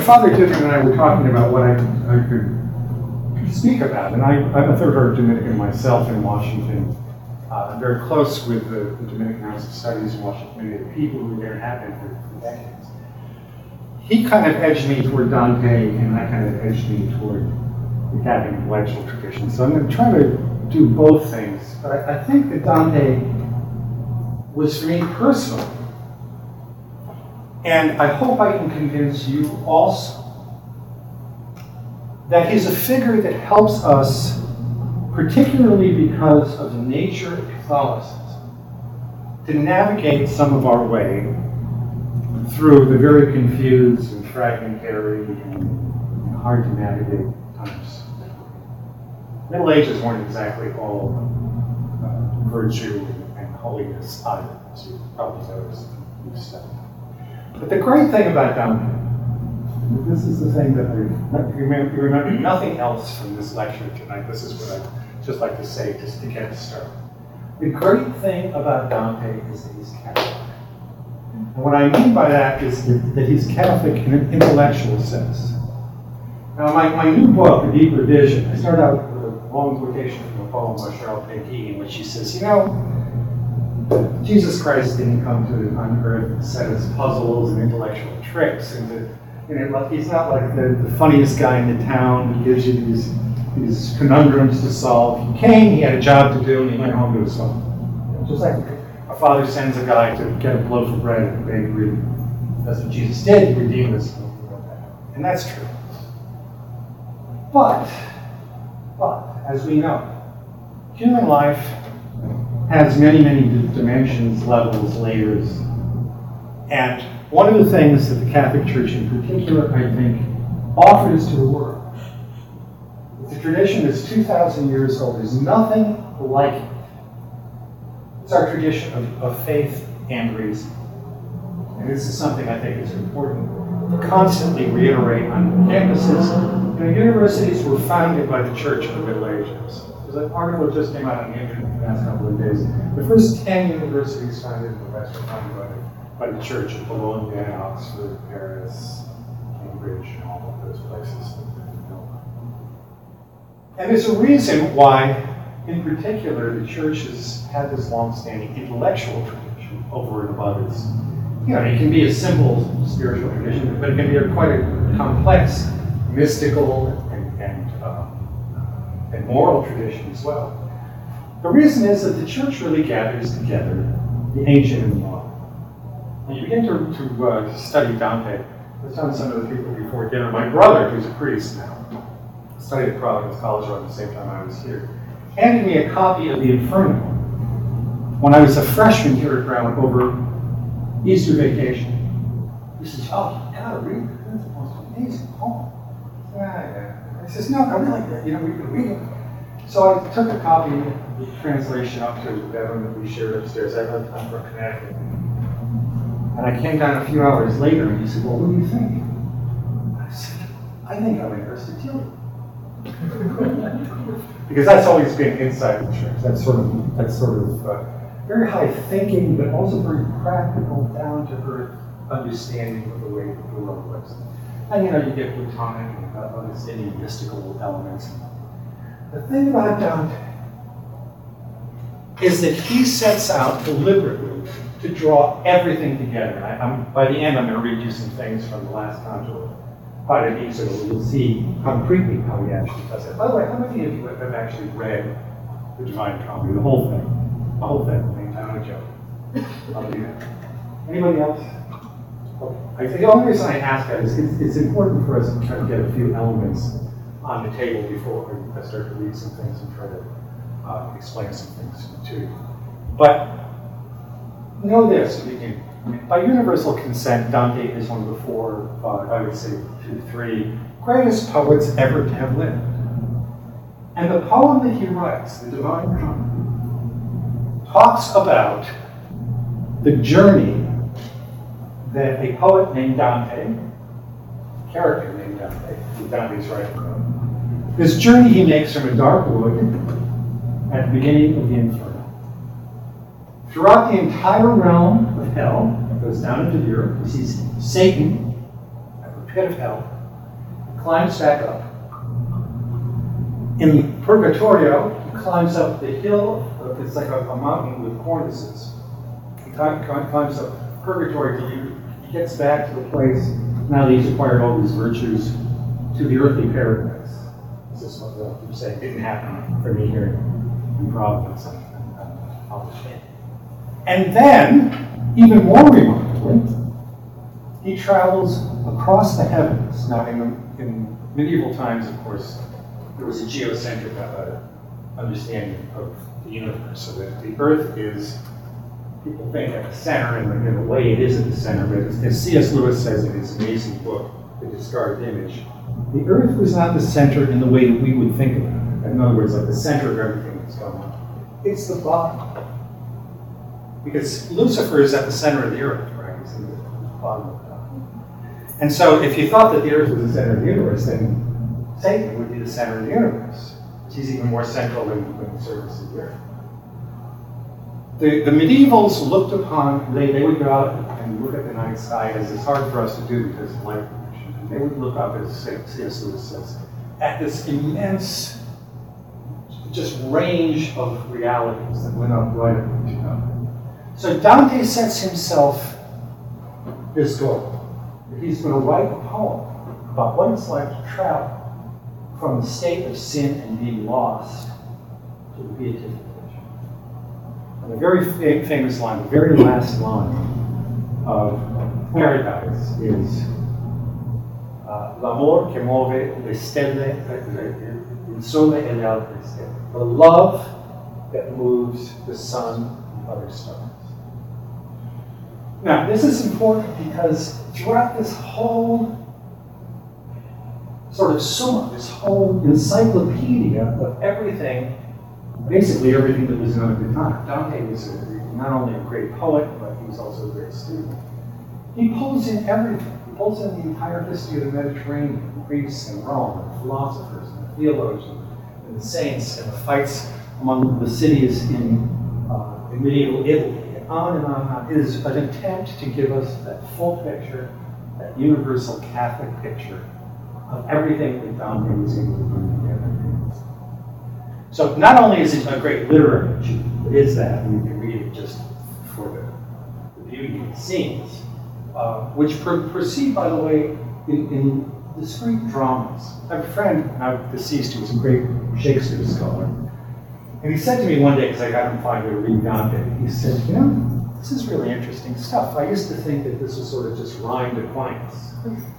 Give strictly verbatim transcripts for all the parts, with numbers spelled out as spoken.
Father Ditman and I were talking about what I, I could speak about, and I, I'm a third order Dominican myself in Washington. Uh, I'm very close with the, the Dominican House of Studies in Washington, many of the people who there have been for, for decades. He kind of edged me toward Dante, and I kind of edged me toward the Catholic intellectual tradition. So I'm going to try to do both things. But I, I think that Dante was, for me personally, and I hope I can convince you also, that he's a figure that helps us, particularly because of the nature of Catholicism, to navigate some of our way through the very confused and fragmentary and hard to navigate times. Middle Ages weren't exactly all uh, virtue and holiness either, as you probably noticed if you've studied. But the great thing about Dante, and this is the thing that I remember, remember nothing else from this lecture tonight. This is what I'd just like to say just to get us started. The great thing about Dante is that he's Catholic. And what I mean by that is that he's Catholic in an intellectual sense. Now, my, my new book, A Deeper Vision, I start out with a long quotation from a poem by Charles Péguy in which he says, you know, Jesus Christ didn't come to unearth a set of puzzles and intellectual tricks, and to, you know, he's not like the, the funniest guy in the town who gives you these, these conundrums to solve. He came, he had a job to do, and he went home to his home. Just like a father sends a guy to get a loaf of bread at the bakery. That's what Jesus did, he redeemed us. And that's true. But, but, as we know, human life has many, many dimensions, levels, layers. And one of the things that the Catholic Church in particular, I think, offers to the world, it's a tradition that's two thousand years old. There's nothing like it. It's our tradition of, of faith and reason. And this is something I think is important to constantly reiterate on campuses. You know, universities were founded by the Church in the Middle Ages. There's an article that just came out on the internet in the last couple of days. The first ten universities founded in the West were founded by the, by the Church in Bologna, Oxford, Paris, Cambridge, and all of those places. And there's a reason why, in particular, the Church has had this long-standing intellectual tradition over and above its, you know, it can be a simple spiritual tradition, but it can be a quite a complex, mystical, and, and, um, and moral tradition as well. The reason is that the Church really gathers together the ancient and the modern. When you begin to, to uh, study Dante, I was telling some of the people before dinner, my brother, who's a priest now, studied at Providence College around the same time I was here, handed me a copy of the Inferno when I was a freshman here at Brown over Easter vacation. He says, oh, you gotta read it. That's the most amazing poem. Yeah, yeah. I says, no, I really like that. You know, we can read it. So I took a copy of the translation up to the bedroom that we shared upstairs. I lived I'm from Connecticut. And I came down a few hours later and he said, well, what do you think? I said, I think I'm an Aristotelian. Because that's always been inside the church. That's sort of, that's sort of uh, very high thinking, but also very practical, down to earth understanding of the way the world works. And you know, you get Platonic and uh, understanding mystical elements. The thing about Dante is that he sets out deliberately to draw everything together. I, I'm, by the end, I'm going to read you some things from the last conjugal Paradiso, so you'll see concretely how he actually does it. By the way, how many of you have actually read the Divine Comedy, the whole thing? The whole thing, I mean, I'm a joke. I'll do that. Anybody else? Okay. I think the only reason I ask that is it's, it's important for us to try to get a few elements on the table before I start to read some things and try to uh, explain some things to you. But know this to begin. By universal consent, Dante is one of the four, uh, I would say two, three, greatest poets ever to have lived. And the poem that he writes, the Divine Comedy, talks about the journey that a poet named Dante, a character named Dante, who Dante's writing about, this journey he makes from a dark wood at the beginning of the Inferno. Throughout the entire realm of hell, that goes down into the earth, he sees Satan, pit of hell, climbs back up. In Purgatorio, he climbs up the hill, it's like a, a mountain with cornices. He climb, climbs up Purgatory till he, he gets back to the place, now that he's acquired all these virtues, to the earthly paradise. This is what I keep saying, didn't happen for me here in Providence. And then, even more remarkably, he travels across the heavens. Now, in, in medieval times, of course, there was a geocentric uh, understanding of the universe, so that the Earth is, people think, at the center, and in a way it is at the center, but as, as C S Lewis says in his amazing book, The Discarded Image, the Earth was not the center in the way that we would think about it. In other words, like the center of everything that's going on. It's the bottom. Because Lucifer is at the center of the Earth, right? He's in the bottom of the top. And so if you thought that the Earth was the center of the universe, then Satan would be the center of the universe, which is even more central than, than the surface of the Earth. The, the medievals looked upon, they, they would go out and look at the night sky, as it's hard for us to do because of light pollution. They would look up, as C S Lewis says, at this immense just range of realities that went up right up into God. So Dante sets himself this goal. He's going to write a poem about what it's like to travel from the state of sin and being lost to the beatification. And the very fa- famous line, the very last line of Paradise is uh, L'amor che muove le stelle, il sole e le altre stelle. The love that moves the sun and other stars. Now, this is important because throughout this whole sort of summa, this whole encyclopedia of everything, basically everything that was known at the time. Dante was a, not only a great poet, but he was also a great student. He pulls in everything. He pulls in the entire history of the Mediterranean, Greece and Rome, and the philosophers and the theologians and the saints and the fights among the cities in, uh, in medieval Italy. On and on and on. It is an attempt to give us that full picture, that universal Catholic picture of everything that Dante was able to bring together. So not only is it a great literary achievement, it is that, and you can read it just for the, the beauty of the scenes, uh, which pr- proceed, by the way, in, in discrete dramas. I have a friend, now deceased, who was a great Shakespeare scholar. And he said to me one day, because I got him finally to read Dante, he said, you know, this is really interesting stuff. I used to think that this was sort of just rhymed Aquinas.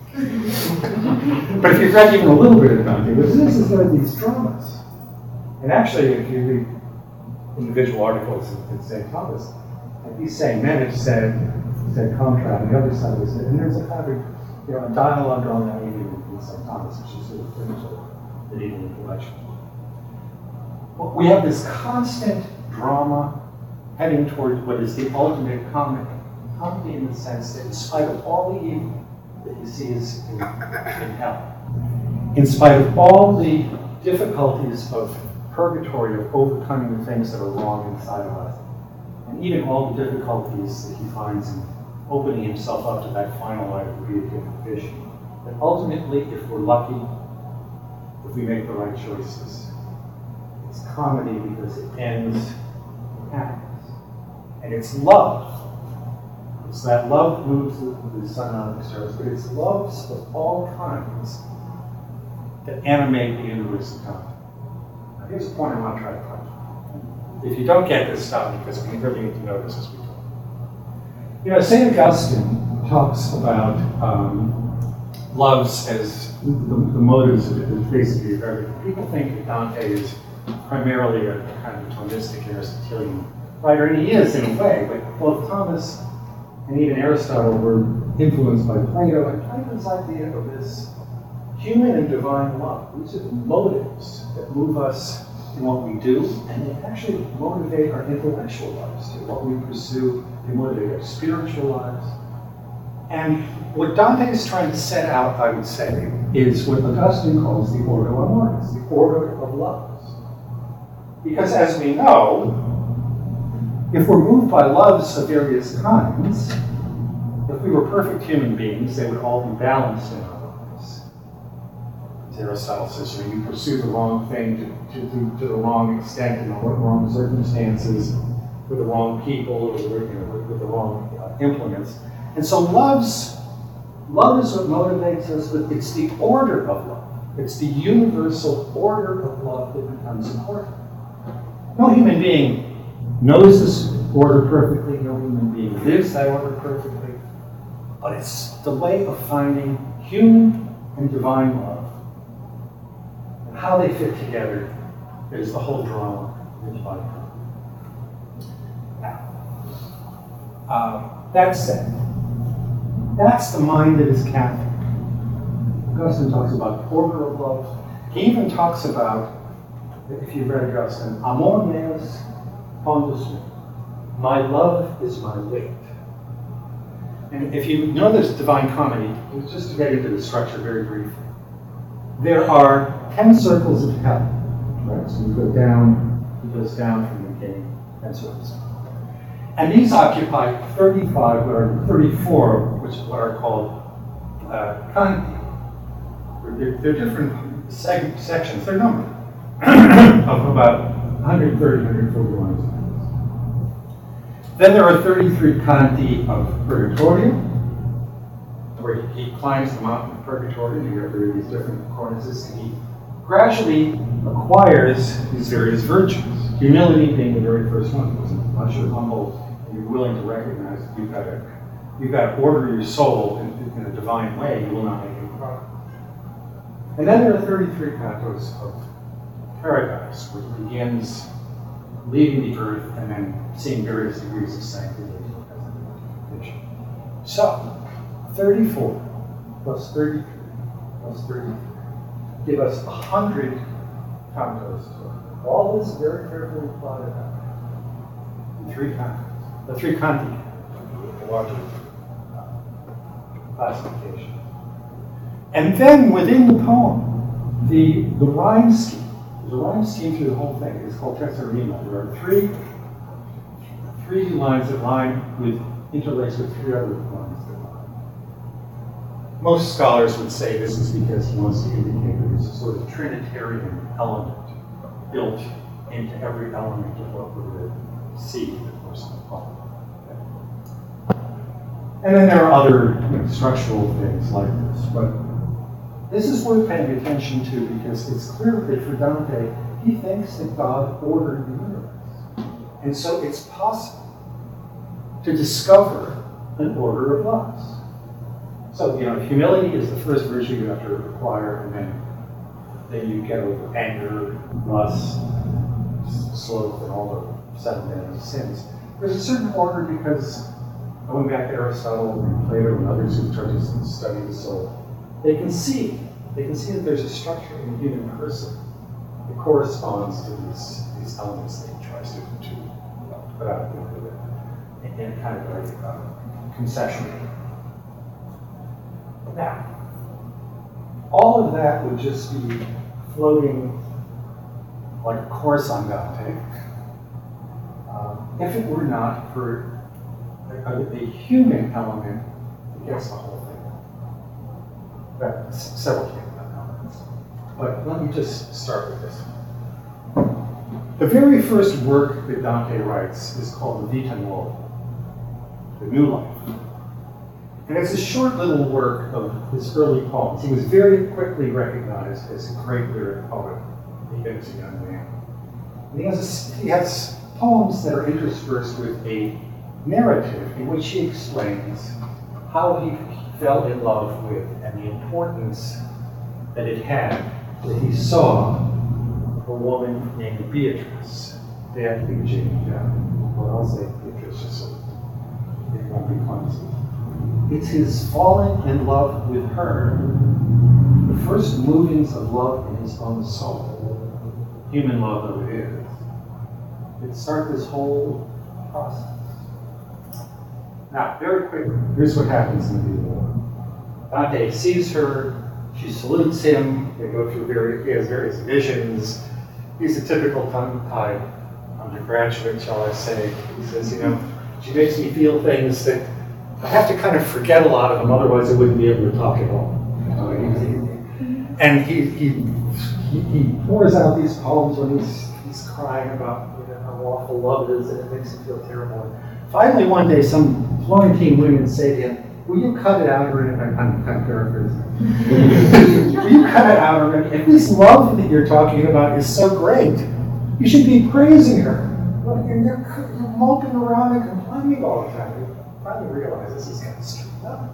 But if you've read even a little bit of Dante, what it is is there are these dramas. And actually, if you read individual articles in Saint Thomas, like he's saying, men have said, said contra, and the other side is it. And there's a kind of, you know, a dialogue going on even in Saint Thomas, which is sort of typical medieval intellectual. We have this constant drama heading toward what is the ultimate comedy. Comedy in the sense that in spite of all the evil that you see is in, in hell, in spite of all the difficulties of purgatory, of overcoming the things that are wrong inside of us, and even all the difficulties that he finds in opening himself up to that final light of beatification, that ultimately, if we're lucky, if we make the right choices, it's comedy because it ends in happiness. And it's love. It's that love moves the, the sun out of the stars, but it's loves of all kinds that animate the universe of time. Now, here's a point I want to try to touch. If you don't get this, stop me, because we really need to know this as we go. You know, Saint Augustine talks about um, loves as the, the motives of it, basically of everything. People think that Dante is primarily a kind of Thomistic Aristotelian writer, and he is in a way, but both Thomas and even Aristotle were influenced by Plato, and Plato's idea of this human and divine love. These are the motives that move us in what we do, and they actually motivate our intellectual lives too. What we pursue, they motivate our spiritual lives. And what Dante is trying to set out, I would say, is what Augustine calls the ordo amoris, the order of loves. Because as we know, if we're moved by loves of various kinds, if we were perfect human beings, they would all be balanced in our as Aristotle says, you know, you pursue the wrong thing to, to, to, to the wrong extent, in the wrong circumstances, with the wrong people, or you know, with, with the wrong uh, implements. And so love's, love is what motivates us, but it's the order of love. It's the universal order of love that becomes important. No human being knows this order perfectly, no human being lives that order perfectly, but it's the way of finding human and divine love. And how they fit together is the whole drama of the Bible. Now, um, that said, that's the mind that is Catholic. Augustine talks about order of love. He even talks about, if you've read Augustine, amor meus pondus me. My love is my weight. And if you know this Divine Comedy, just to get into the structure very briefly, there are ten circles of hell. Right? So you go down, it goes down from the beginning, ten circles. And these occupy thirty-five, or thirty-four, which are what are called uh, kanti. They're, they're different seg sections, they're numbered, of about one hundred thirty, one hundred forty lines. Then there are thirty-three kanti of Purgatorio, where he, he climbs the mountain of Purgatorio, and you have these different cornices, and he gradually acquires these various virtues. Humility being the very first one, because unless you're humble, and you're willing to recognize that you've got to, you've got to order your soul in, in a divine way, you will not make any progress. And then there are thirty-three cantos of Paradise, which begins leaving the earth and then seeing various degrees of sanctification. So, thirty-four plus thirty-three plus thirty-three give us one hundred cantos. All this very carefully plotted out. The three cantos, the three canti, the larger classification. And then within the poem, the, the rhyme scheme, there's a rhyme scheme through the whole thing. It's called terza rima. There are three, three lines that line with, interlaced with three other lines that line. Most scholars would say this is because he wants to indicate that there's a sort of Trinitarian element built into every element of what we're going to see in the course of the poem. And then there are other you know, structural things like this, but this is worth paying attention to because it's clear that for Dante, he thinks that God ordered the universe. And so it's possible to discover an order of loves. So, you know, humility is the first virtue you have to acquire, and then, then you get over anger, lust, sloth, and all the seven deadly sins. There's a certain order because, going back to Aristotle and Plato and others who've tried to study the soul, they can see, they can see that there's a structure in the human person that corresponds to these, these elements that he tries to, to put out in, in, in kind of like uh, conceptually. Now, all of that would just be floating like a course on Dante um, if it were not for a, a human element that gets the whole thing. But several human elements. But let me just start with this. The very first work that Dante writes is called the Vita Nuova, the New Life. And it's a short little work of his early poems. He was very quickly recognized as a great lyric poet, even as a young man. And he has, a, he has poems that are interspersed with a narrative in which he explains how he fell in love with and the importance that it had that he saw a woman named Beatrice. They have to be J down. Well, I'll say Beatrice just so it won't be clumsy. It's his falling in love with her, the first movings of love in his own soul, human love though it is. It starts this whole process. Now, very quickly, here's what happens in the war. Dante sees her, she salutes him, they go through various, he has various visions. He's a typical tongue-tied undergraduate, shall I say. He says, you know, she makes me feel things that I have to kind of forget a lot of them, otherwise I wouldn't be able to talk at all. And and he, he, he, he pours out these poems when he's, he's crying about you know, how awful love is, and it makes him feel terrible. And finally, one day, some Florentine women say to him, will you cut it out already? I'm, I'm, I'm paraphrasing. Will you cut it out already? If this love that you're talking about is so great, you should be praising her. Well, you're, you're, you're moping around and complaining all the time. You finally realize this is kind of straight up.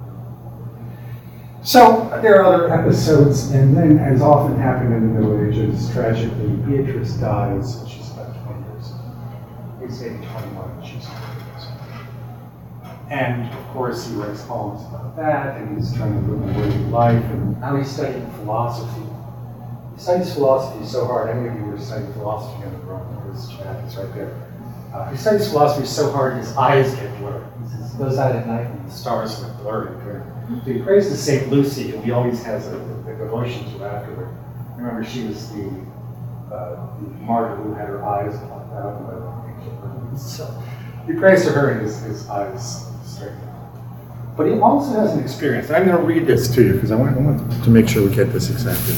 So there are other episodes, and then, as often happened in the Middle Ages, tragically, Beatrice dies when she's about twenty years old. He's maybe twenty-one when she's twenty years old. And of course, he writes poems about that, and he's trying to live a worthy life, and now he's studying philosophy. He studies philosophy so hard. Any of you were studying philosophy in the room? His chat is right there. Uh, he studies philosophy so hard his eyes get blurred. He says he goes out at night and the stars get blurry. So he prays to Saint Lucy, who he always has a, a devotion to afterward. Remember, she was the, uh, the martyr who had her eyes plucked out by the angel. So he prays to her and his, his eyes straighten out. But he also has an experience. I'm going to read this to you because I want, I want to make sure we get this exactly.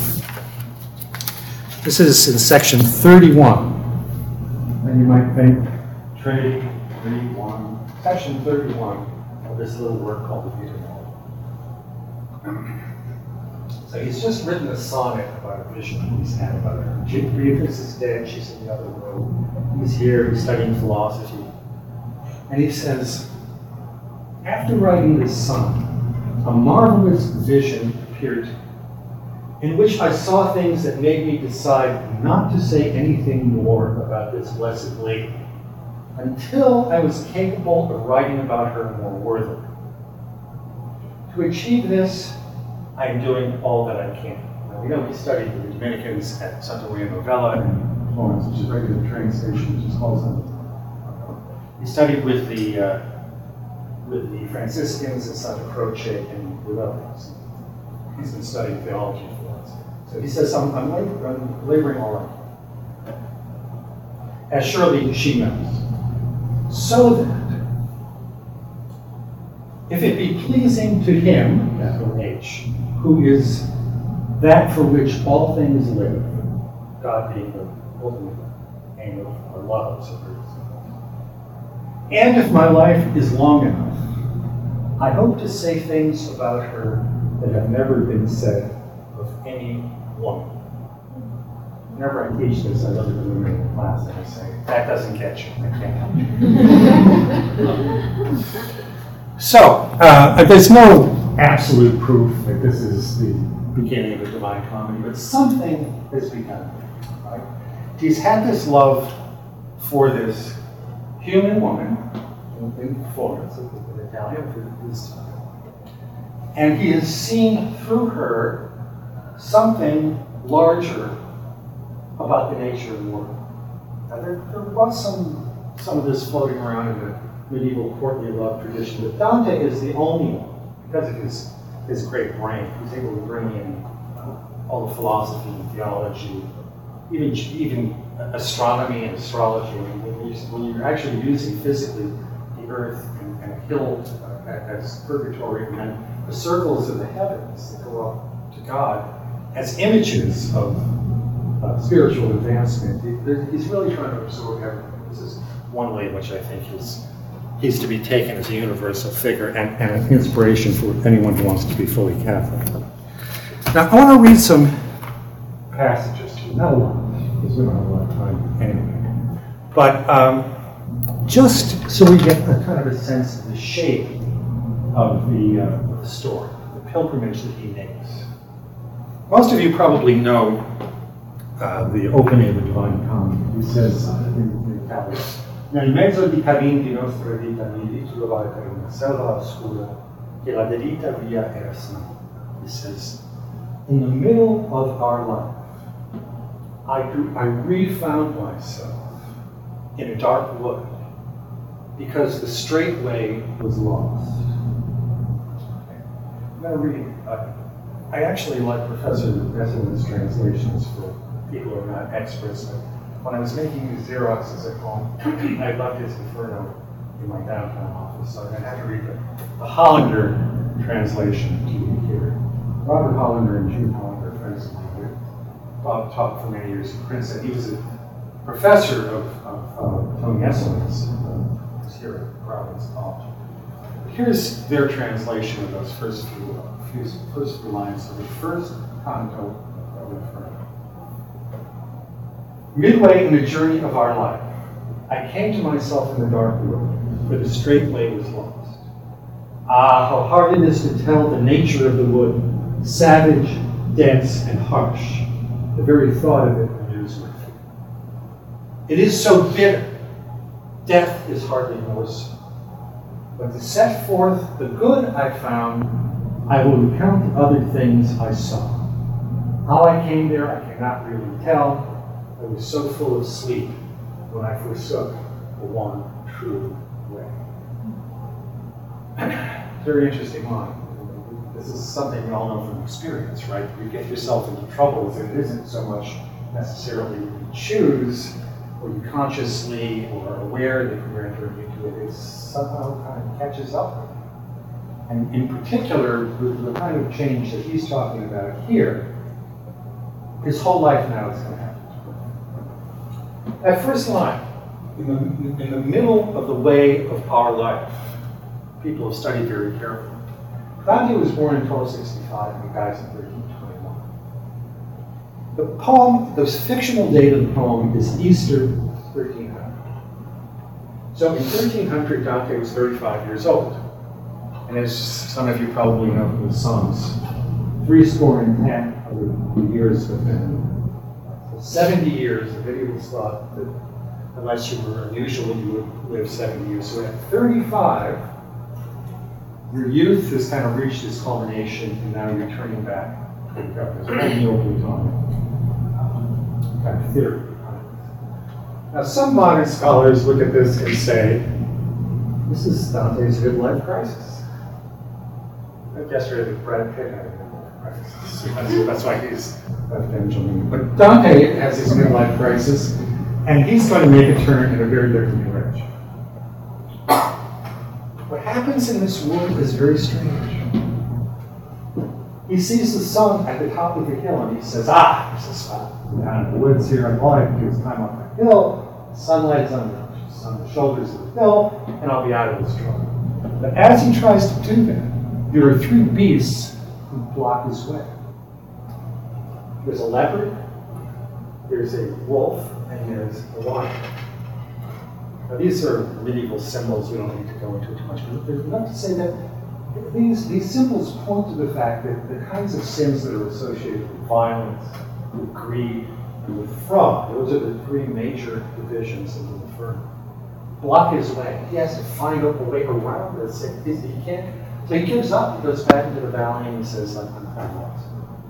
This is in section thirty-one. And you might think, Trinity, thirty-one, section thirty-one of this little work called the Vita Nuova. So he's just written a sonnet about a vision he's had about her. Beatrice is dead, she's in the other room. He's here, he's studying philosophy. And he says, after writing this sonnet, a marvelous vision appeared to me, in which I saw things that made me decide not to say anything more about this blessed lady until I was capable of writing about her more worthily. To achieve this, I am doing all that I can. Now, we know he studied with the Dominicans at Santa Maria Novella in Florence, which is right near the train station, which is called Santa. He studied with the uh, with the Franciscans at Santa Croce and with others. He's been studying theology for us. So he says, I'm, I'm, labor, I'm laboring all right. As surely she knows. So that, if it be pleasing to him, capital H, who is that for which all things live, God being the ultimate aim of our love, and if my life is long enough, I hope to say things about her that have never been said of any woman. Whenever I teach this, I look at the women in the class and I say, that doesn't get you. I can't help you. So, uh, there's no absolute proof that this is the beginning of the Divine Comedy, but something has begun. Right? He's had this love for this human woman in Florence, in Italian for this time. And he has seen through her something larger about the nature of the world. Now, there, there was some, some of this floating around in the medieval courtly love tradition, but Dante is the only one, because of his, his great brain, who's able to bring in all the philosophy and theology, even, even astronomy and astrology. When, you, when you're actually using physically the earth and, and a hill uh, as purgatory, and then the circles of the heavens that go up to God as images of uh, spiritual advancement. He, he's really trying to absorb everything. This is one way in which I think he's, he's to be taken as a universal figure and, and an inspiration for anyone who wants to be fully Catholic. Now, I want to read some passages to you. Not a lot, because we don't have a lot of time anyway. But um, just so we get a kind of a sense of the shape of the, uh, the story, the pilgrimage that he makes. Most of you probably know uh, the opening of the Divine Comedy. He says uh, in Italian, nel mezzo di cammini di nostra vita mi ritrovai per una selva oscura che la delita via era snow. He says, in the middle of our life, I, grew, I refound myself in a dark wood because the straight way was lost. I'm going to read. Uh, I actually like Professor Resonance translations for people who are not experts. But when I was making these Xeroxes at home, I loved his Inferno in my downtown office, so I had to read the, the Hollander translation to you here. Robert Hollander and June Hollander, friends of mine. Bob taught for many years at Princeton. He was a professor of, of uh, Tony Esselman's, uh, was here at Providence College. Here's their translation of those first few, uh, few first few lines of the first canto of the Inferno. Midway in the journey of our life, I came to myself in the dark wood, where the straight way was lost. Ah, how hard it is to tell the nature of the wood, savage, dense, and harsh. The very thought of it renews my fear. It is so bitter, death is hardly more so. But to set forth the good I found, I will recount the other things I saw. How I came there, I cannot really tell. I was so full of sleep when I forsook the one true way. Very interesting line. This is something you all know from experience, right? You get yourself into troubles, and it isn't so much necessarily you choose, or you consciously or aware that you're entering into it. It somehow kind of catches up with you. And in particular, the, the kind of change that he's talking about here, his whole life now is going to happen. That first line, in the, in the middle of the way of our life, people have studied very carefully. Dante was born in twelve sixty-five and he dies in thirteen twenty-one. The poem, the fictional date of the poem is Easter thirteen hundred. So in thirteen hundred, Dante was thirty-five years old. And as some of you probably know from the Psalms, three score and ten of the years have been. So seventy years, the medievals thought that unless you were unusual, you would live seventy years. So at thirty-five, your youth has kind of reached its culmination, and now you're turning back to the government. There's a Neoplatonic um, kind of theory behind it. Now, some modern scholars look at this and say, this is Dante's midlife crisis. Like yesterday, that Brad Pitt had a midlife crisis. That's, that's why he's left Benjamin. But Dante has his midlife crisis, and he's going to make a turn in a very different direction. What happens in this world is very strange. He sees the sun at the top of the hill and he says, ah, there's a spot down in the woods here, and all I have to do is climb up the hill, sunlight is on the, on the shoulders of the hill, and I'll be out of this trouble. But as he tries to do that, there are three beasts who block his way. There's a leopard, there's a wolf, and there's a lion. Now, these are medieval symbols, we don't need to go into it too much, but there's enough to say that these, these symbols point to the fact that the kinds of sins that are associated with violence, with greed, and with fraud, those are the three major divisions of the Inferno, block his way. He has to find a way around this. He can't, so he gives up, he goes back into the valley, and he says, I'm kind of lost.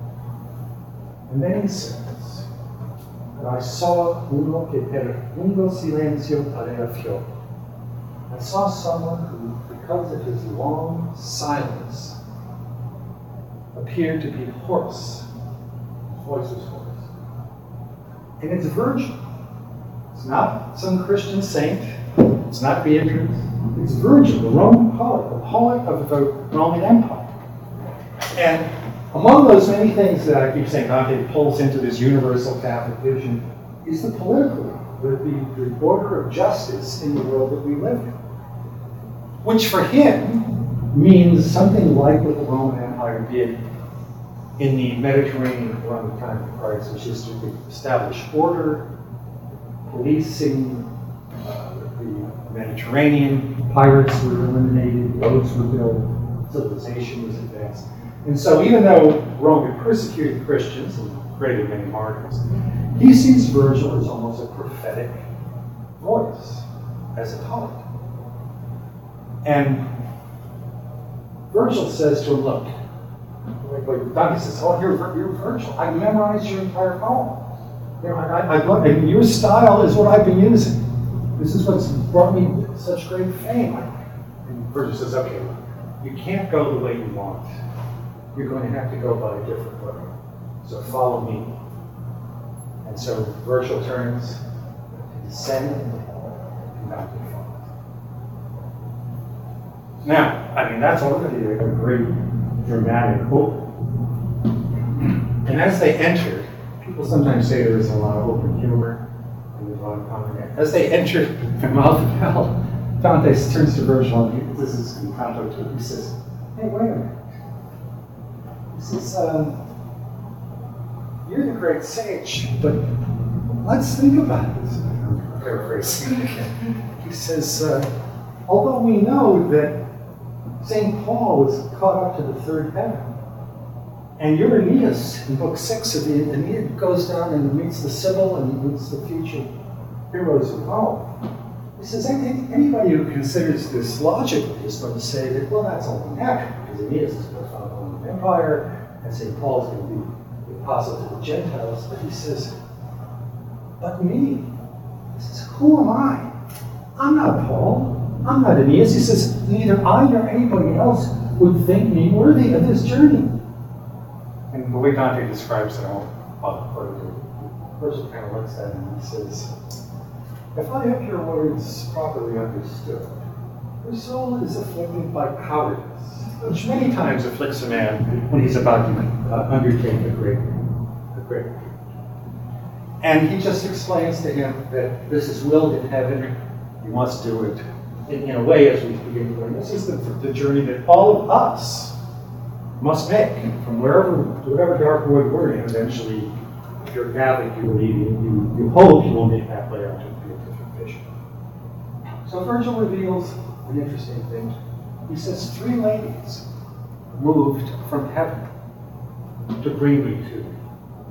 And then he says, and I saw uno que per lungo silencio parera fior. I saw someone who, because of his long silence, appeared to be hoarse. His voice was hoarse. And it's Virgil. It's not some Christian saint. It's not Beatrice. It's Virgil, the Roman poet, the poet of the Roman Empire. And among those many things that I keep saying Dante pulls into this universal Catholic vision is the political one, the, the, the order of justice in the world that we live in. Which for him means something like what the Roman Empire did in the Mediterranean around the time of Christ, which is to establish order, policing, uh, the Mediterranean, pirates were eliminated, roads were built, civilization was advanced. And so even though Rome had persecuted Christians and created many martyrs, he sees Virgil as almost a prophetic voice, as a poet. And Virgil says to him, look, like Dante says, oh, you're, you're Virgil. I memorized your entire poem. You know, I, I, I, and your style is what I've been using. This is what's brought me such great fame. And Virgil says, okay, you can't go the way you want. You're going to have to go by a different way. So follow me. And so Virgil turns to descend and Dante follows. Now, I mean, that's already a great dramatic hope. And as they enter, people sometimes say there is a lot of open humor and there's a lot of comedy. As they enter the mouth of hell, Dante turns to Virgil and he, this is in Canto two, he says, hey, wait a minute. He says, um, you're the great sage, but let's think about this. I'm paraphrasing again. He says, uh, although we know that Saint Paul was caught up to the third heaven, and your Aeneas in book six of the Aeneid goes down and meets the Sibyl and meets the future heroes of Rome. He says, anybody who considers this logically is going to say that, well, that's only natural, because Aeneas is going to found the Roman Empire, and Saint Paul's going to be the apostle to the Gentiles. But he says, but me, he says, who am I? I'm not Paul. I'm not Aeneas. He says, neither I nor anybody else would think me worthy of this journey. And the way Dante describes it, I won't bother quoting it. Virgil kind of looks at him and he says, if I have your words properly understood, your soul is afflicted by cowardice, which many times afflicts a man when he's about to uh, undertake a great, a great. And he just explains to him that this is willed in heaven. He must do it in, in a way, as we begin to learn. This is the, the journey that all of us must make from wherever, to whatever dark wood we're in. Eventually, if you're Catholic, you believe, you, you, you hope you will make that way out to be a different vision. So Virgil reveals an interesting thing. He says, three ladies moved from heaven to bring me to me.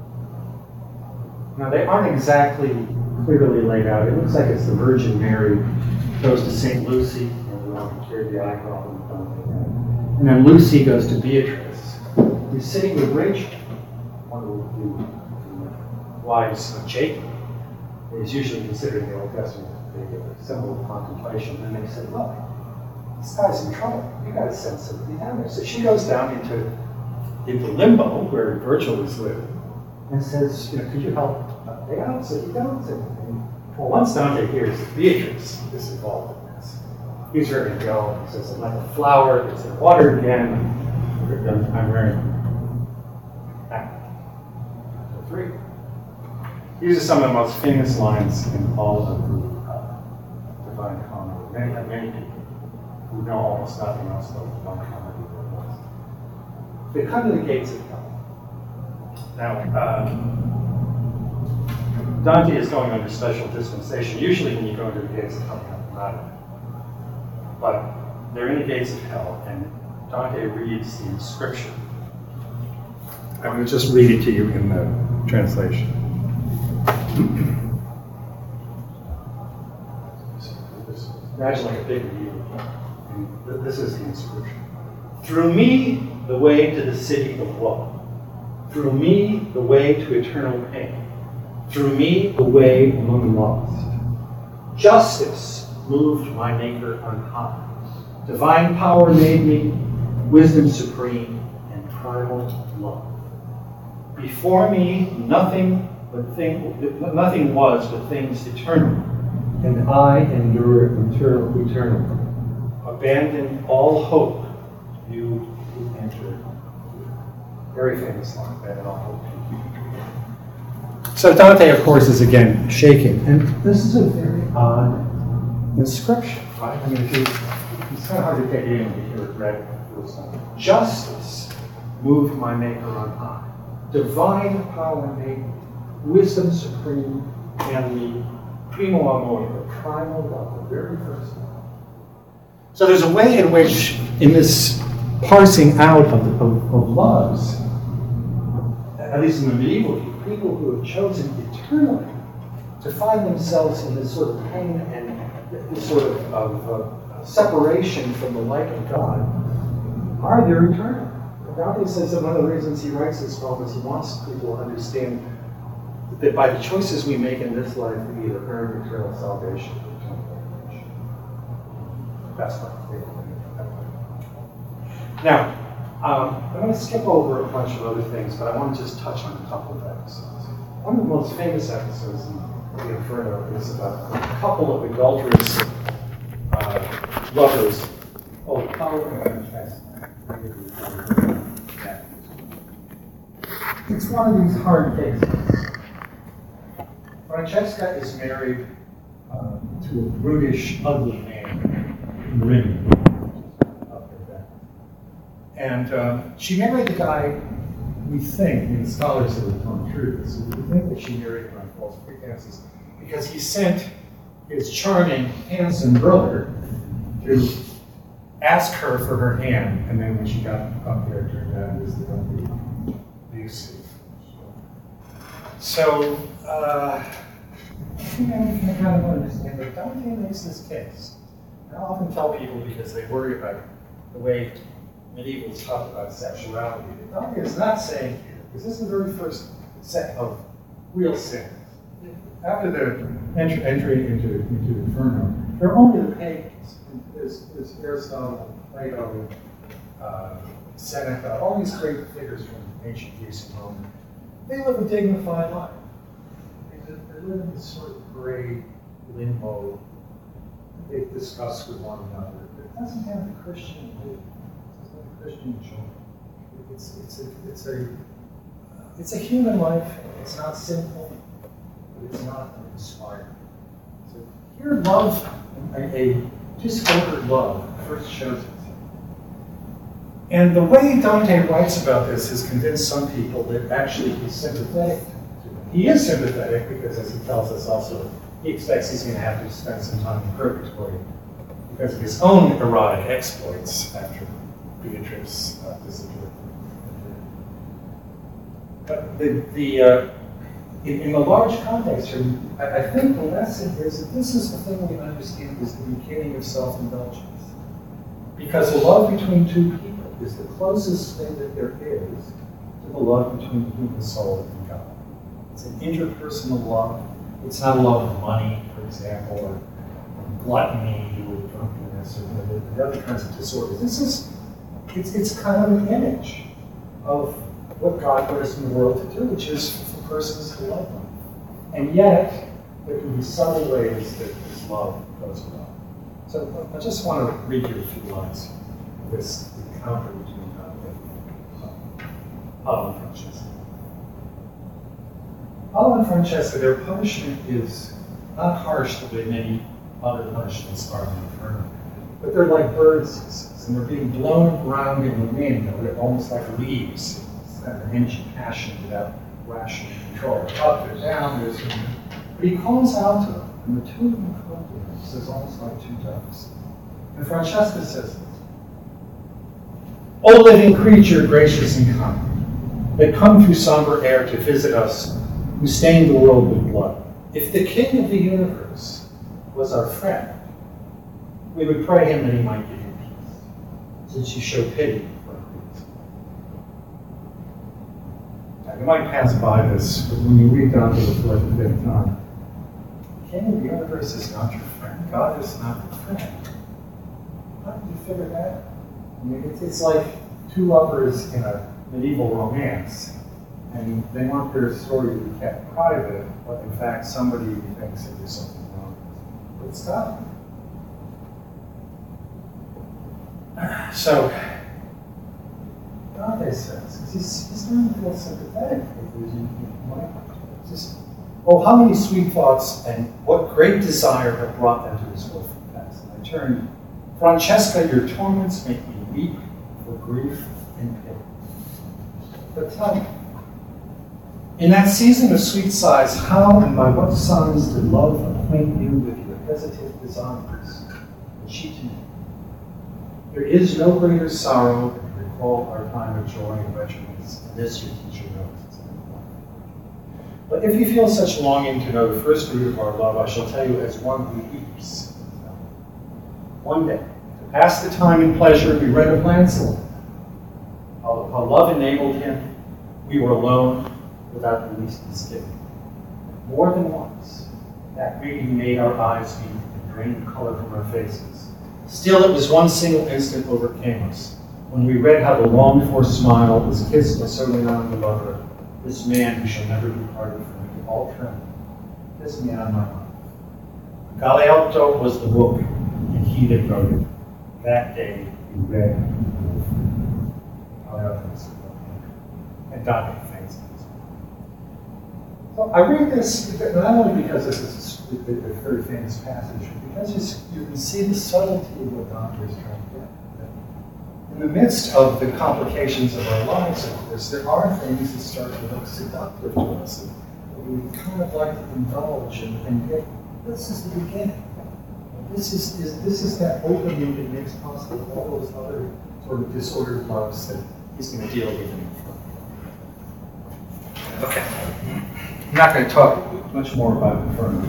Now, they aren't exactly clearly laid out. It looks like it's the Virgin Mary goes to Saint Lucy, and we want to carry the icon. And then Lucy goes to Beatrice, who's sitting with Rachel, one of the wives of Jacob. It is usually considered in the Old Testament a symbol of contemplation. And they said, look, this guy's in trouble. You got to send somebody down there. So she goes down into, into limbo, where Virgil is living, and says, you know, could you help? They don't, so he don't. And, well, once Dante hears that Beatrice is involved in this, he's ready to go. He says, I'm like a flower, it's in water again. I'm wearing back. Three. These are some of the most famous lines in all of the uh, Divine Comedy. Many, many people who know almost nothing else about the Divine Comedy. They come to the gates of hell. Now, um, Dante is going under special dispensation. Usually when you go into the gates of hell, you have not. But they're in the gates of hell, and Dante reads the inscription. I'm going to just read it to you in the translation. Imagine like a big needle. And this is the inscription. Through me, the way to the city of woe. Through me, the way to eternal pain. Through me, the way among the lost. Justice moved my maker on high. Divine power made me, wisdom supreme, and primal love. Before me, nothing but thing, nothing was but things eternal, and I endure eternal, eternal. Abandon all hope, you who enter. Very famous line, abandon all hope. So Dante, of course, is again shaking, and this is a very odd inscription, right? I mean, if you, it's kind of hard to take in when you hear it read. Justice moved my maker on high. Divine power made me, wisdom supreme, and the primo amore, the primal love, the very first love. So there's a way in which, in this parsing out of, of, of loves, at least in the medieval view, people who have chosen eternally to find themselves in this sort of pain and this sort of, of uh, separation from the light of God are there eternal. Dante says that one of the reasons he writes this poem is he wants people to understand that by the choices we make in this life, we either earn eternal salvation or eternal damnation. That's my favorite. Now, um, I'm going to skip over a bunch of other things, but I want to just touch on a couple of episodes. One of the most famous episodes in the Inferno is about a couple of adulterous uh, lovers. Oh, power and it's one of these hard cases. Francesca is married uh, to a brutish, ugly man, Rimini. And um, she married the guy, we think, I mean, the scholars have gone through this, we think that she married him on false pretenses because he sent his charming, handsome brother to ask her for her hand, and then when she got up there, it turned out it was the one abusive. So, uh, I think I can kind of understand that Dante makes this case. I often tell people because they worry about the way medievals talk about sexuality. Dante is not saying here, because this is the very first set of real sins. After the entry, entry into, into Inferno, there are only the pagans. There's, there's Aristotle, Plato, uh, Seneca, all these great figures from ancient Greece and Rome. They live a dignified life. They, they live in this sort of gray limbo. They discuss with one another. It doesn't have the Christian mood. Christian joy. It's, it's, a, it's, a, it's a human life. It's not simple, but it's not uninspired. So here, love, a, a disordered love, first shows itself. And the way Dante writes about this has convinced some people that actually he's sympathetic to it. He is sympathetic because, as he tells us also, he expects he's going to have to spend some time in purgatory because of his own erotic exploits after Beatrice uh, disappeared. But the, the uh, in, in the large context here, I, I think the lesson is that this is the thing we understand is the beginning of self-indulgence. Because the love between two people is the closest thing that there is to the love between the human soul and God. It's an interpersonal love. It's not a love of money, for example, or, or gluttony, or drunkenness, or the, the other kinds of disorders. This is It's, it's kind of an image of what God put us in the world to do, which is for persons to love them. And yet, there can be subtle ways that this love goes wrong. So I just want to read you a few lines of this encounter between God and Paolo and Francesca. Paolo and Francesca, their punishment is not harsh the way many other punishments are in Inferno, but they're like birds. And they're being blown around in the wind, they're almost like leaves. It's kind of an engine passion without rational control. They're up, they're down, there's but he calls out to them, and the two of them come to him. It's almost like two doves. And Francesca says this: O living creature, gracious and kind, that come through somber air to visit us, who stained the world with blood. If the King of the universe was our friend, we would pray him that he might give you peace, since you show pity for our griefs. Now, you might pass by this, but when you read down to the fourth and fifth time, the King of the universe is not your friend. God is not your friend. How did you figure that out? I mean, it's, it's like two lovers in a medieval romance, and they want their story to be kept private, but in fact somebody thinks that there's something wrong with it. It's God. So, Dante says, because he's, he's starting to feel sympathetic with you, just, oh, how many sweet thoughts and what great desire have brought them to this woeful pass. And I turn, Francesca, your torments make me weep for grief and pity. But tell me, in that season of sweet sighs, how and by what signs did love acquaint you with your hesitant desires? And she to me. There is no greater sorrow than to recall our time of joy and regiments, and this your teacher knows. But if you feel such longing to know the first root of our love, I shall tell you as one who weeps. One day, to pass the time in pleasure, we read of Lancelot. How, how love enabled him, we were alone without the least misgiving. More than once, that reading made our eyes meet and drained color from our faces. Still, it was one single instant overcame us, when we read how the longed-for smile was kissed by so renowned a lover, this man who shall never be parted from me, all trembling, kissed me on my mouth. Galeotto was the book, and he that wrote it. That day we read Galeotto was the book, and Dante thinks it was Well, I read this not only because this is a, a very famous passage, but because you, you can see the subtlety of what Dante is trying to get. In the midst of the complications of our lives, of course, there are things that start to look seductive to us, and we kind of like to indulge, and, and yet this is the beginning. This is, is this is that opening that makes possible all those other sort of disordered loves that he's going to deal with in the front. Okay. I'm not going to talk much more about Inferno.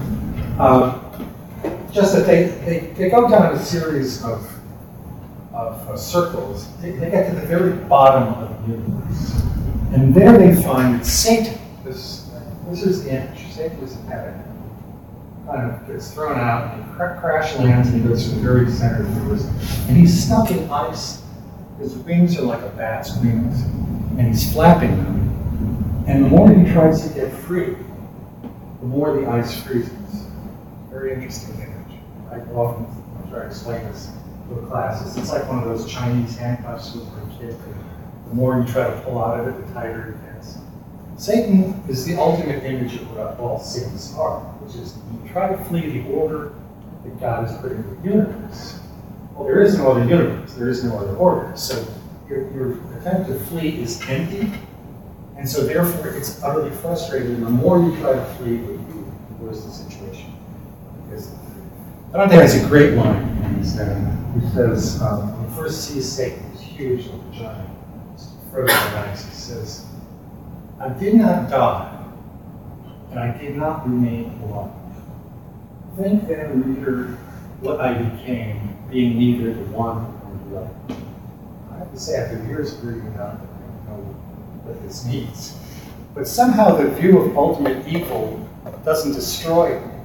Um, just that they, they, they go down a series of, of uh, circles. They, they get to the very bottom of the universe. And there they find that Satan, this, this is the image, Satan is in heaven, kind of gets thrown out, and he cr- crash lands, and he goes to the very center of the universe. And he's stuck in ice. His wings are like a bat's wings, and he's flapping them. And the more he tries to get free, the more the ice freezes. Very interesting image. I often try to explain this to the classes. It's like one of those Chinese handcuffs for a kid. The more you try to pull out of it, the tighter it gets. Satan is the ultimate image of what all sins are, which is you try to flee the order that God has put into the universe. Well, there is no other universe. There is no other order. So your, your attempt to flee is empty. And so therefore, it's utterly frustrating. And the more you try to flee, the worse the situation. Because Dante has a great line in his uh, he says, um, when he first sees Satan, he's huge like a giant, frozen in ice. He says, I did not die, and I did not remain alive. Think then, reader, what I became, being neither the one nor the other. I have to say, after years of reading that, I don't know what this means. But somehow the view of ultimate evil doesn't destroy him.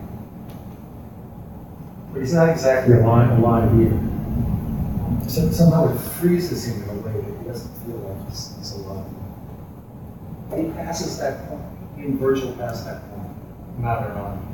But he's not exactly alive, alive either. So somehow it freezes him in a way that he doesn't feel like he's, he's alive. And he passes that point. He and Virgil pass that point. Now they're on.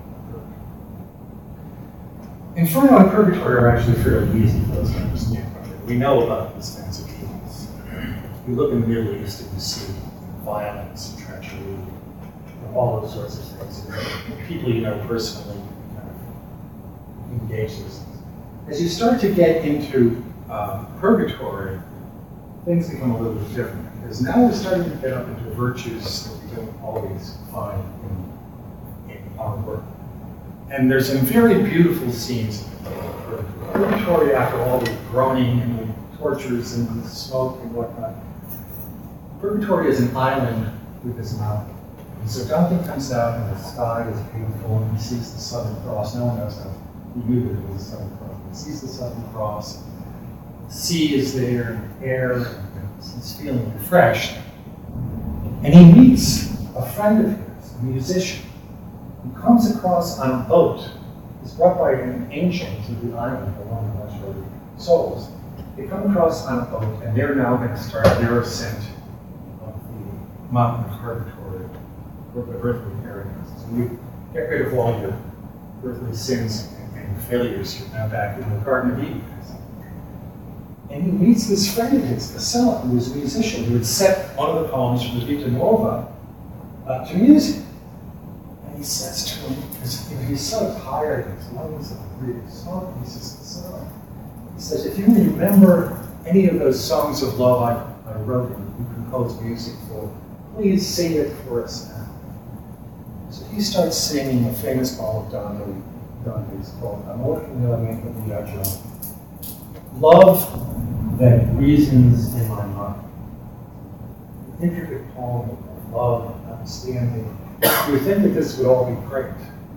Inferno and Purgatory are actually fairly easy for us to understand. We know about these kinds of evils. You look in the Middle East and you see violence and treachery, all those sorts of things. And people you know personally kind of engage those things. As you start to get into um, Purgatory, things become a little bit different. Because now we're starting to get up into virtues that we don't always find in, in our work. And there's some very beautiful scenes in Purgatory after all the groaning and the tortures and the smoke and whatnot. Purgatory is an island with this mountain. And so Dante comes out and the sky is beautiful and he sees the Southern Cross. No one knows how he knew that it was the Southern Cross. He sees the Southern Cross. The sea is there and the air, and he's feeling refreshed. And he meets a friend of his, a musician, who comes across on a boat. He's brought by an angel to the island along with a bunch of other souls. They come across on a boat and they're now going to start their ascent of the mountain of Purgatory, or the earthly paradise. So you get rid of all your earthly sins and, and failures. You're now back in the Garden of Eden. And he meets this friend of his, Casella, who was a musician, who had set one of the poems from the Vita Nuova uh, to music. And he says to him, because you know, he's so tired, his lungs are really sore, he says, Casella, he says, if you remember any of those songs of love I, I wrote and you composed music for, please sing it for us now. So he starts singing a famous poem of Dante, Dante's called Amor che nella mente viaggia. Love that reasons in my mind. An intricate poem of love and understanding. You would think that this would all be great.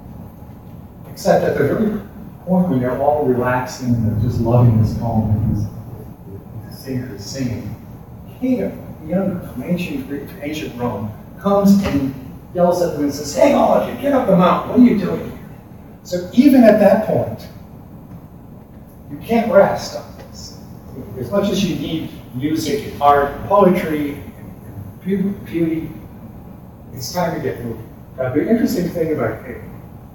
Except at the very point when they're all relaxing and they're just loving this poem and the, the singer is singing, Cato, the younger from ancient Greek, ancient Rome, comes and yells at them and says, hey, all of you, get up the mountain. What are you doing here? So even at that point, you can't rest on this. As much as you need music and art, and poetry, and, and beauty, it's time to get moving. Now, the interesting thing about Cato,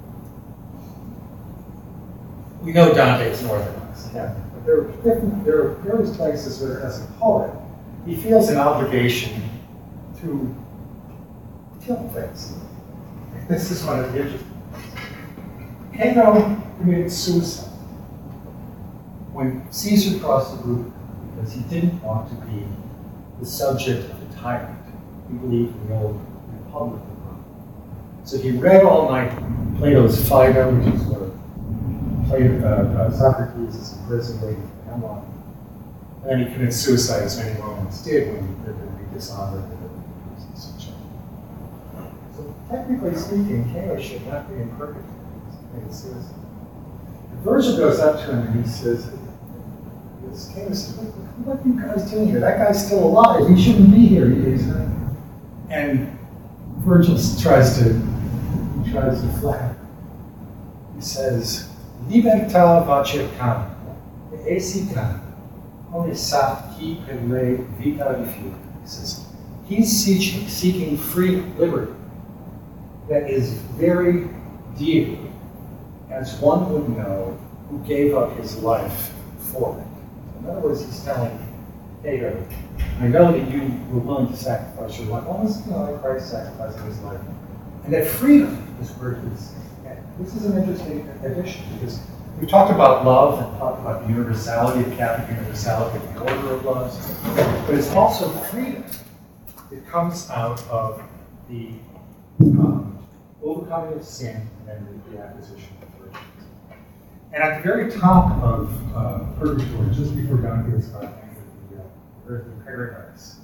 we know Dante is an Orthodox, yeah, but there are different, there are various places where, as a poet, he feels an obligation to kill things. This is one of the interesting things. Cato committed suicide when Caesar crossed the Rubicon because he didn't want to be the subject of a tyrant. He believed in the old republic of Rome. So he read all night Plato's Phaedo, which is where Plato, uh, uh, Socrates is in prison waiting for hemlock. And then he committed suicide, as many Romans did when they're going to be dishonored and such. So technically speaking, Cato should not be in purgatory. He's committed suicide. And Virgil goes up to him and he says, this Cato says, what, what are you guys doing here? That guy's still alive. He shouldn't be here. He's not. And Virgil tries to he tries to flatter. He says, Liberta vacet esi can, only sat qui per le vita rifiuta. He says, he's seeking, seeking freedom, liberty, that is very dear, as one would know who gave up his life for it. In other words, he's telling Cato, I know that you were willing to sacrifice your life, almost you know, like Christ sacrificing his life. And that freedom is where he's at. This is an interesting addition because we've talked about love and talked about the universality of Catholic universality of the order of loves, but it's also freedom that comes out of the um, overcoming of sin and the, the acquisition of virtues. And at the very top of uh, purgatory, just before Dante is about the uh, earthly paradise,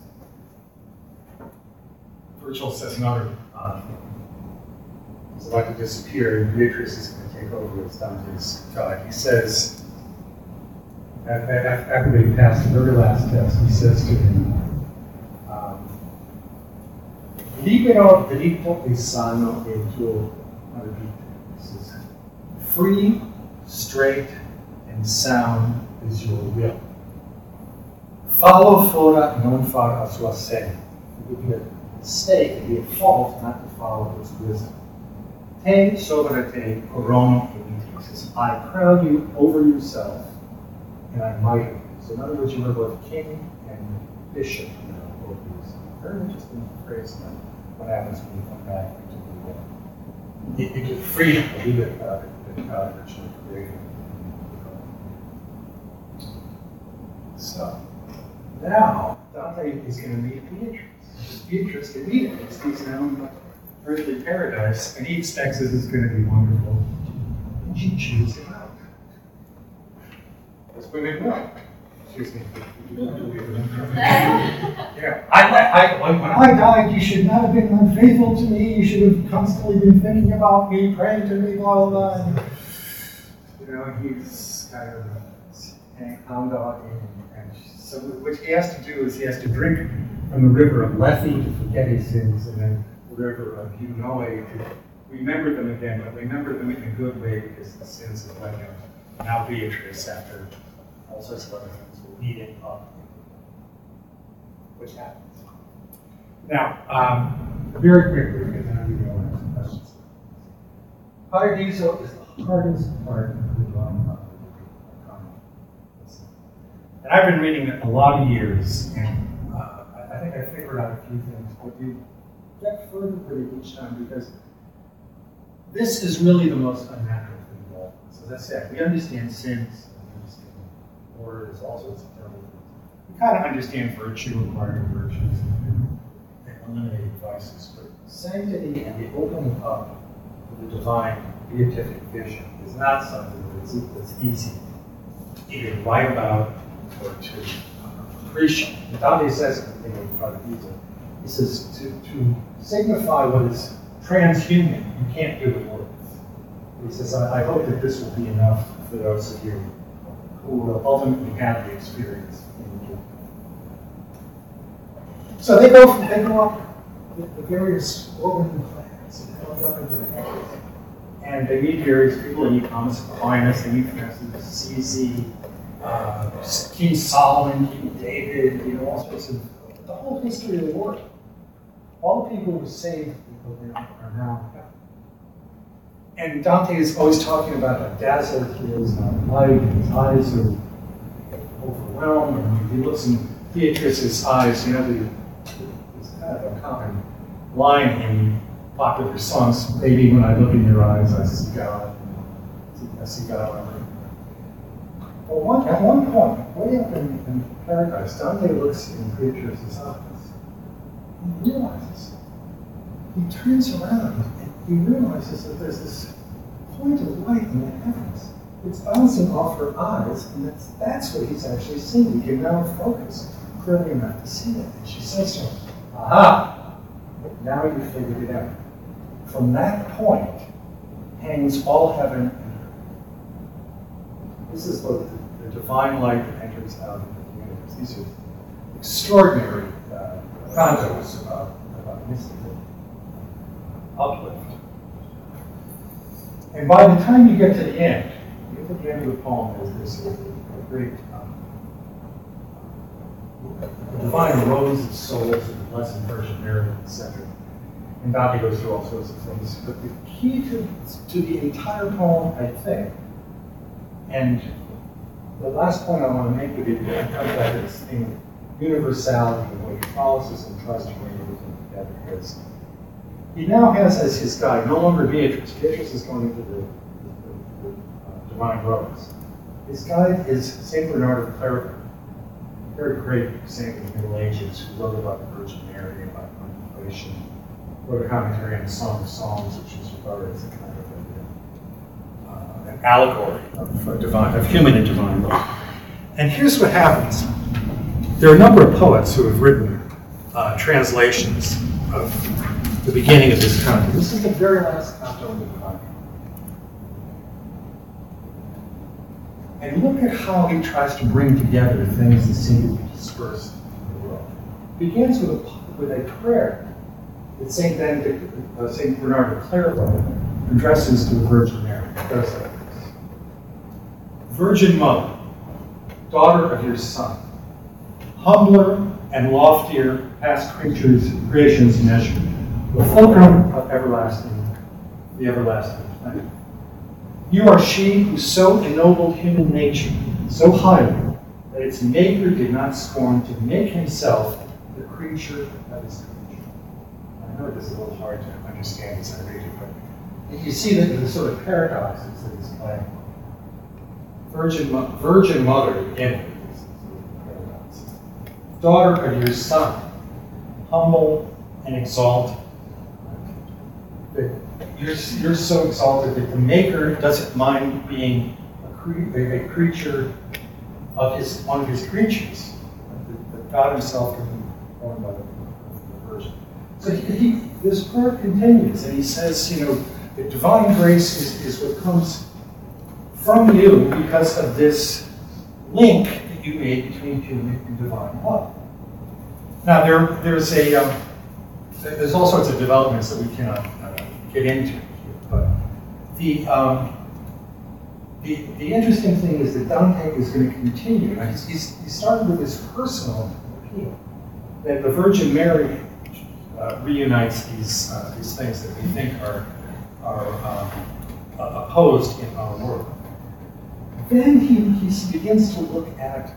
Virgil says another uh, is about to disappear, and Beatrice is going to take over as Dante's guide. He says, after they pass the very last test, he says to him, um, Libero dritto e sano e tuo arbitrio. He says, free, straight, and sound is your will. Fallo fora non far a sua sede. It would be a mistake, it would be a fault not to follow his wisdom. Te sovra te corono elite. He says, I crown you over yourself, and I might you. So in other words, you are both king and bishop you know, over yourself. Very interesting phrase about what happens when you come back into the world. It, it gives freedom to leave it uh, that God originally created. So now Dante is going to meet Beatrice. Beatrice can meet him. He's now in the earthly paradise, and he expects this is going to be wonderful. And she chews him out. That's when they will. Excuse me. Yeah. I, I, when, when I died, you should not have been unfaithful to me. You should have constantly been thinking about me, praying to me, blah, blah, blah. You know, he's kind of a hound dog. And so what he has to do is he has to drink from the river of Lethe to forget his sins, and then the river of Eunoe to remember them again, but remember them in a good way because the sins of Lethe. Now Beatrice, after all sorts of other things, will lead him up, which happens. Now, um, very quickly, because then we go into some questions. Paradiso is the hardest part of the drawing of the comic. And I've been reading it a lot of years, and uh, I think I figured out a few things, but you get further with it each time because this is really the most unnatural thing of all. So as I said, we understand sins, we understand orders, all sorts of terrible things. We kind of understand virtue, acquiring virtues, and, and eliminating vices, but sanctity and the opening up to the divine beatific vision is not something that's, that's easy to either write about or to uh, appreciate. And Dante says in the front of Paradiso, he says to, to signify what is transhuman, you can't do it with words. He says, I, I hope that this will be enough for those of you who will ultimately have the experience in the kingdom. So they go from, they go up the, the various organ planets and they go up into the heavens. And they meet various people. They meet Thomas Aquinas, they meet Francis of Assisi, uh, King Solomon, King David, you know, all sorts of the whole history of the world. All the people who were saved are now. And Dante is always talking about how dazzled he is by light, and his eyes are overwhelmed. And when he looks in Beatrice's eyes, you know, there's kind of a common line in popular songs. Maybe when I look in your eyes, I see God. I see God. Well, one, at one point, way up in, in paradise, Dante looks in Beatrice's eyes. He realizes, he turns around and he realizes that there's this point of light in the heavens. It's bouncing off her eyes, and that's, that's what he's actually seeing. He can now focus clearly enough to see it. And she says to him, aha, now you figured it out. From that point hangs all heaven and earth. This is the, the divine light that enters out of the universe. These are extraordinary uh, contos about, about mystical uplift. And by the time you get to the end, you get to the end of the poem, there's this a great um, the divine rose of souls of the Blessed Virgin Mary, et cetera. And Dante goes through all sorts of things. But the key to, to the entire poem, I think, and the last point I want to make with you, it comes back to this thing of universality and what Catholicism tries to bring everything together is. He now has as his guide no longer Beatrice. Beatrice is going into the, the, the uh, Divine Rose. His guide is Saint Bernard of Clairvaux, a very great saint of the Middle Ages who wrote about the Virgin Mary, about contemplation, wrote a commentary on the Song of Songs, which was regarded as a kind of a, uh, an allegory of, uh, divine, of human and divine love. And here's what happens. There are a number of poets who have written uh, translations of the beginning of this canto. This is the very last canto of the canto. And look at how he tries to bring together things that seem to be dispersed in the world. It begins with a, with a prayer that Saint Benedict, uh, Saint Bernard of Clairvaux addresses to the Virgin Mary. It goes like this. Virgin Mother, daughter of your Son, humbler and loftier past creatures, creations measure, the fulcrum of everlasting, the everlasting plan. You are she who so ennobled human nature, so highly, that its maker did not scorn to make himself the creature of his creature. I know this is a little hard to understand as I read it, but you see that the sort of paradoxes that he's playing. Virgin, Virgin Mother, again, is a paradox. Daughter of your Son, humble and exalted. You're, you're so exalted that the Maker doesn't mind being a, cre- a creature of his one of his creatures. That, that God himself can be born by the, the Virgin. So he, he, this prayer continues, and he says, you know, the divine grace is, is what comes from you because of this link that you made between human and divine love. Now, there, there's a um, there's all sorts of developments that we cannot uh, get into here, but the, um, the the interesting thing is that Dante is going to continue. Now, he's, he's, he started with this personal appeal that the Virgin Mary uh, reunites these uh, these things that we think are are um, uh, opposed in our world. Then he, he begins to look at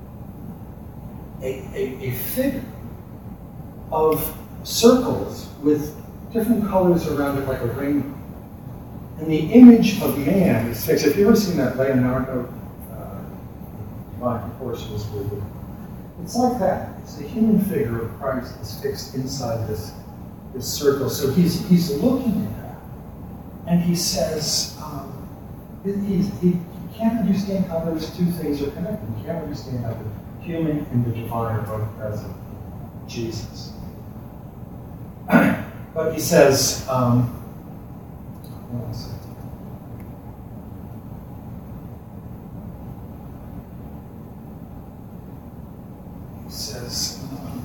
a, a, a figure of circles with different colors around it like a rainbow. And the image of man is fixed. Have you ever seen that Leonardo uh, Divine Proportions movie? It's like that. It's the human figure of Christ that's fixed inside this, this circle. So he's, he's looking at that. And he says, um, he, he's, he can't understand how those two things are connected. He can't understand how the human and the divine are both present in Jesus. But he says, um, what else? He says, um,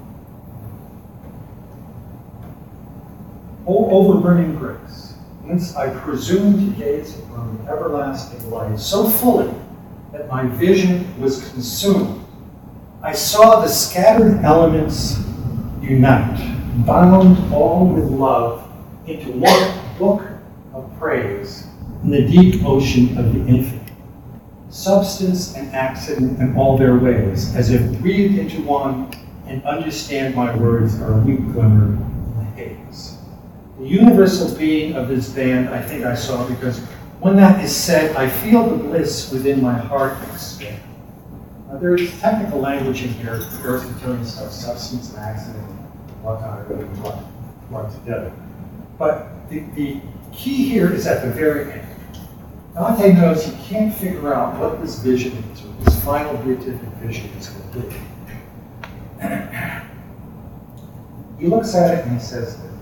O overburning grace, whence I presume to gaze upon the everlasting light so fully that my vision was consumed. I saw the scattered elements unite, bound all with love into one book of praise in the deep ocean of the infinite. Substance and accident and all their ways, as if breathed into one, and understand my words are a weak glimmer in the haze. The universal being of this band, I think I saw, because when that is said, I feel the bliss within my heart expand. Now, there is technical language in here, Aristotelian stuff, substance and accident, and whatnot, are really brought, brought together. But the, the key here is at the very end. Dante knows he can't figure out what this vision is, or this final beatific vision is going to be. He looks at it and he says this.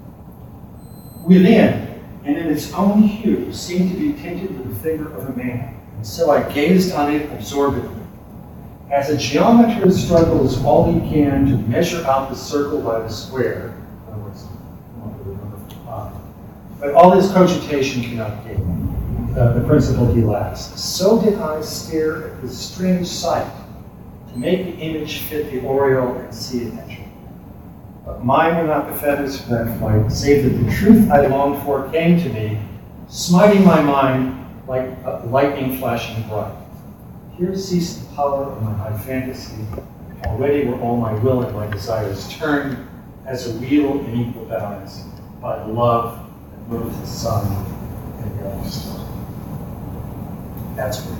Within, and in its own hue, seemed to be tinted with the figure of a man. And so I gazed on it absorbedly. As a geometer struggles all he can to measure out the circle by the square, in other words, uh, but all his cogitation cannot gain, uh, the principle he lacks. So did I stare at this strange sight, to make the image fit the aureole and see it enter. But mine were not the feathers for that flight, save that the truth I longed for came to me, smiting my mind like a lightning flashing bright. Here ceased the power of my high fantasy. Already were all my will and my desires turned as a wheel in equal balance by the love that moves the sun and the other star. That's great.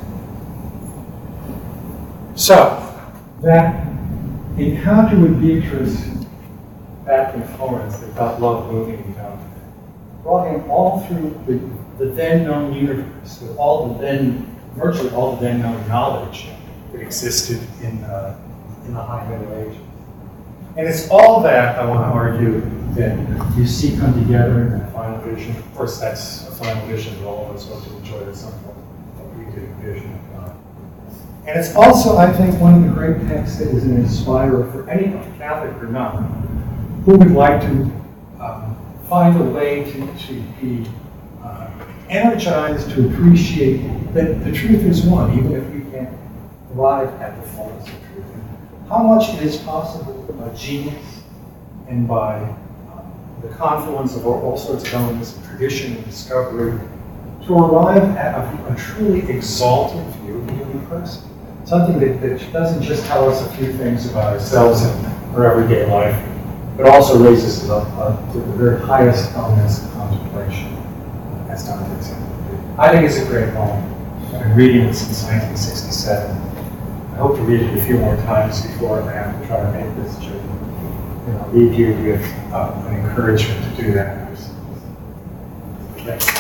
So, that encounter with Beatrice back in Florence that got love moving in Dante brought him all through the, the then known universe, with all the then, virtually all the then known knowledge that existed in, uh, in the High Middle Ages. And it's all that, I want to argue, that you see come together in that final vision. Of course, that's a final vision that all of us hope to enjoy at some point, a beatific vision of God. And it's also, I think, one of the great texts that is an inspirer for anyone, Catholic or not, who would like to um, find a way to, to be uh, energized to appreciate that the truth is one, even if we can't arrive at the fullness of truth. And how much it is possible by genius and by um, the confluence of all, all sorts of elements of tradition and discovery to arrive at a, a truly exalted view of the human person. Something that, that doesn't just tell us a few things about ourselves and our everyday life, but also raises us up uh, to the very highest elements of contemplation, as Dante said. I think it's a great poem. I've been reading it since nineteen sixty-seven. I hope to read it a few more times before I have to try to make this journey. And I'll leave you with uh, an encouragement to do that. Thank you.